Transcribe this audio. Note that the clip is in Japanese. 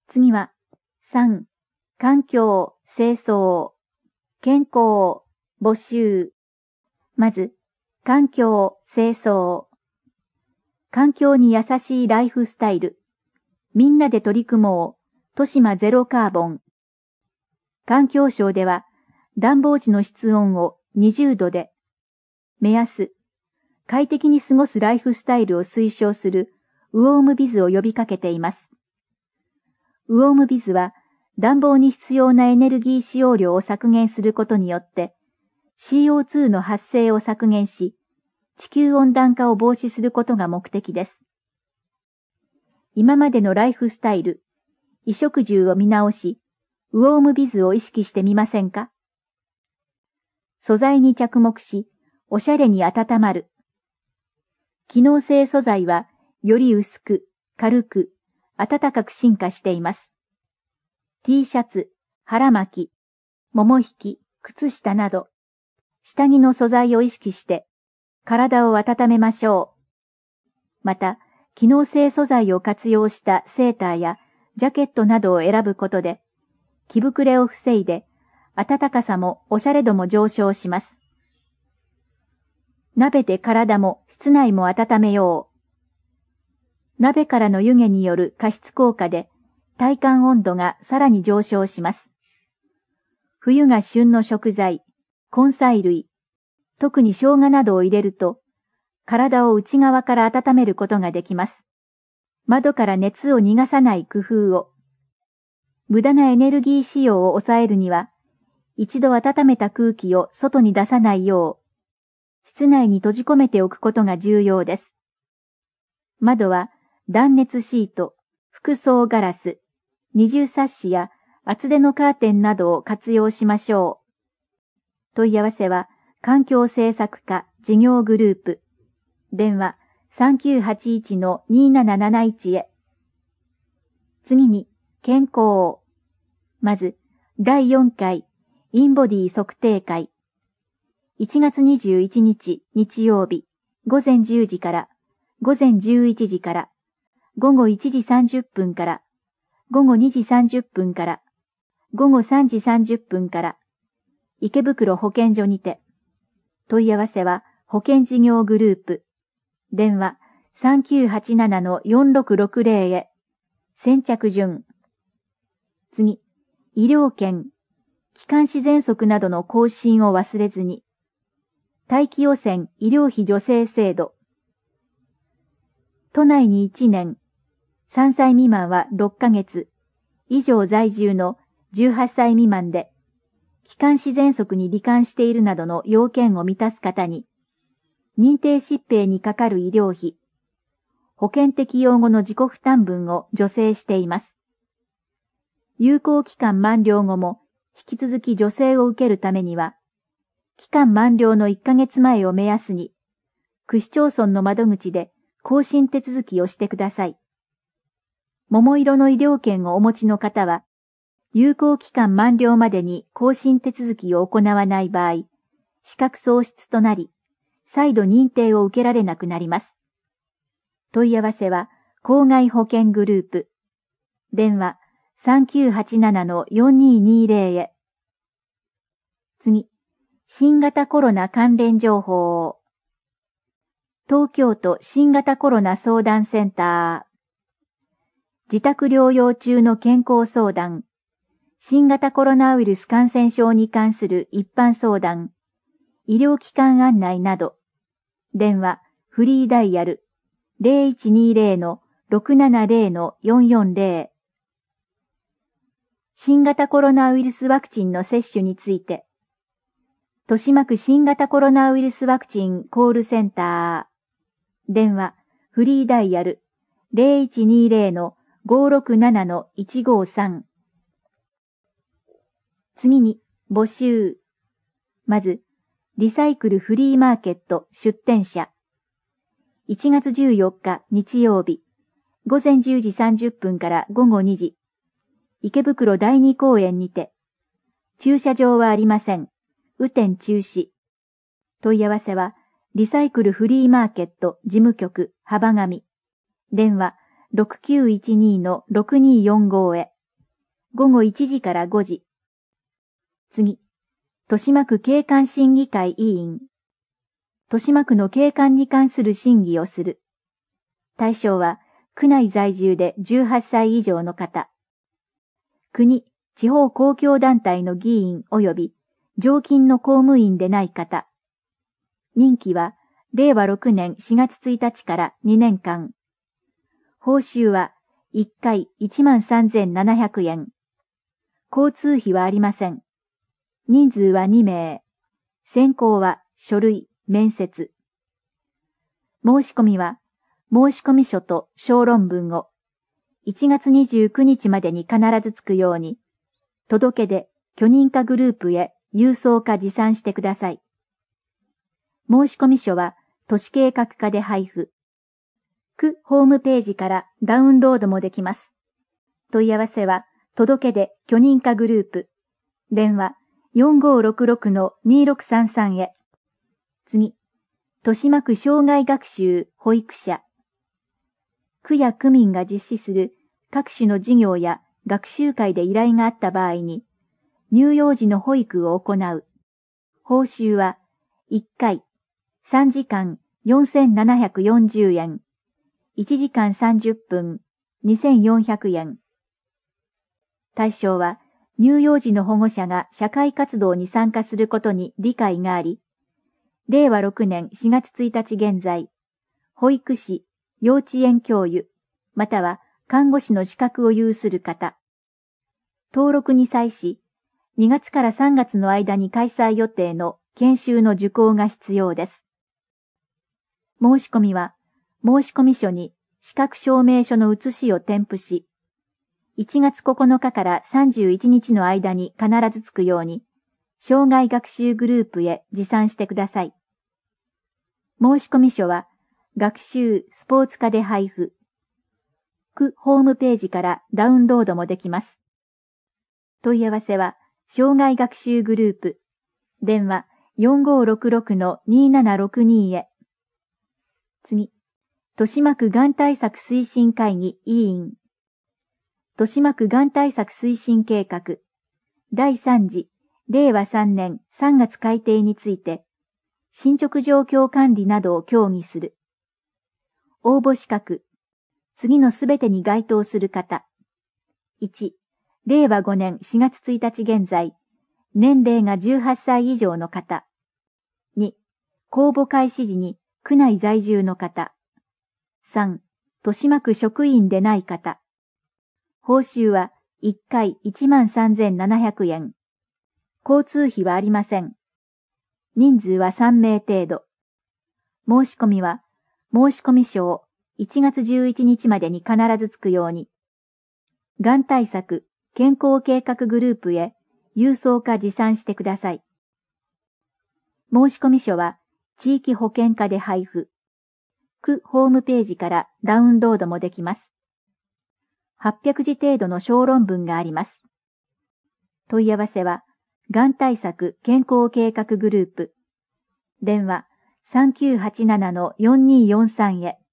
次は、3、環境、清掃、健康、募集。まず、環境、清掃。環境に優しいライフスタイル。みんなで取り組もう。豊島ゼロカーボン。環境省では、暖房時の室温を20度で、目安、快適に過ごすライフスタイルを推奨するウォームビズを呼びかけています。ウォームビズは、暖房に必要なエネルギー使用量を削減することによって、CO2 の発生を削減し、地球温暖化を防止することが目的です。今までのライフスタイル、衣食住を見直し、ウォームビズを意識してみませんか？素材に着目し、おしゃれに温まる。機能性素材は、より薄く、軽く、暖かく進化しています。T シャツ、腹巻き、もも引き、靴下など、下着の素材を意識して、体を温めましょう。また、機能性素材を活用したセーターやジャケットなどを選ぶことで、着膨れを防いで、暖かさもおしゃれ度も上昇します。鍋で体も室内も温めよう。鍋からの湯気による加湿効果で、体感温度がさらに上昇します。冬が旬の食材、根菜類、特に生姜などを入れると、体を内側から温めることができます。窓から熱を逃がさない工夫を。無駄なエネルギー使用を抑えるには、一度温めた空気を外に出さないよう、室内に閉じ込めておくことが重要です。窓は断熱シート、複層ガラス、二重サッシや厚手のカーテンなどを活用しましょう。問い合わせは、環境政策課事業グループ。電話 3981-2771 へ。次に、健康。まず、第4回インボディ測定会。1月21日日曜日、午前10時から、午前11時から、午後1時30分から、午後2時30分から、午後3時30分から、池袋保健所にて。問い合わせは保健事業グループ。電話 3987-4660 へ。先着順。次、医療券、気管支喘息などの更新を忘れずに。大気汚染医療費助成制度。都内に1年、3歳未満は6ヶ月以上在住の18歳未満で、気管支喘息に罹患しているなどの要件を満たす方に、認定疾病にかかる医療費、保険適用後の自己負担分を助成しています。有効期間満了後も引き続き助成を受けるためには、期間満了の1ヶ月前を目安に、区市町村の窓口で更新手続きをしてください。桃色の医療券をお持ちの方は、有効期間満了までに更新手続きを行わない場合、資格喪失となり、再度認定を受けられなくなります。問い合わせは、公害保険グループ。電話 3987-4220 へ。次、新型コロナ関連情報。東京都新型コロナ相談センター。自宅療養中の健康相談。新型コロナウイルス感染症に関する一般相談、医療機関案内など、電話、フリーダイヤル 0120-670-440。新型コロナウイルスワクチンの接種について、豊島区新型コロナウイルスワクチンコールセンター、電話、フリーダイヤル 0120-567-153。次に、募集。まず、リサイクルフリーマーケット出店者。1月14日日曜日、午前10時30分から午後2時、池袋第二公園にて。駐車場はありません。雨天中止。問い合わせは、リサイクルフリーマーケット事務局幅上。電話 6912-6245 へ。 午後1時から5時。次、豊島区景観審議会委員。豊島区の景観に関する審議をする。対象は、区内在住で18歳以上の方。国、地方公共団体の議員及び常勤の公務員でない方。任期は、令和6年4月1日から2年間。報酬は、1回13,700円。交通費はありません。人数は2名。選考は書類、面接。申し込みは、申込書と小論文を1月29日までに必ずつくように、届け出、許認可グループへ郵送か持参してください。申込書は都市計画課で配布。区ホームページからダウンロードもできます。問い合わせは、届け出、許認可グループ。電話 4566-2633 へ。次、豊島区障害学習保育者。区や区民が実施する各種の事業や学習会で依頼があった場合に、乳幼児の保育を行う。報酬は、1回、3時間4,740円。1時間30分、2,400円。対象は、乳幼児の保護者が社会活動に参加することに理解があり、令和6年4月1日現在、保育士、幼稚園教諭、または看護師の資格を有する方。登録に際し、2月から3月の間に開催予定の研修の受講が必要です。申し込みは、申込書に資格証明書の写しを添付し、1月9日から31日の間に必ずつくように、障害学習グループへ持参してください。申込書は、学習スポーツ課で配布。区ホームページからダウンロードもできます。問い合わせは、障害学習グループ。電話 4566-2762 へ。次、豊島区がん対策推進会議委員。豊島区がん対策推進計画。第3次、令和3年3月改定について、進捗状況管理などを協議する。応募資格。次のすべてに該当する方。1、令和5年4月1日現在、年齢が18歳以上の方。2、公募開始時に区内在住の方。3、豊島区職員でない方。報酬は1回13,700円。交通費はありません。人数は3名程度。申し込みは、申込書を1月11日までに必ずつくように、がん対策健康計画グループへ郵送か持参してください。申込書は地域保健課で配布。区ホームページからダウンロードもできます。800字程度の小論文があります。問い合わせは、がん対策健康計画グループ。電話 3987-4243 へ。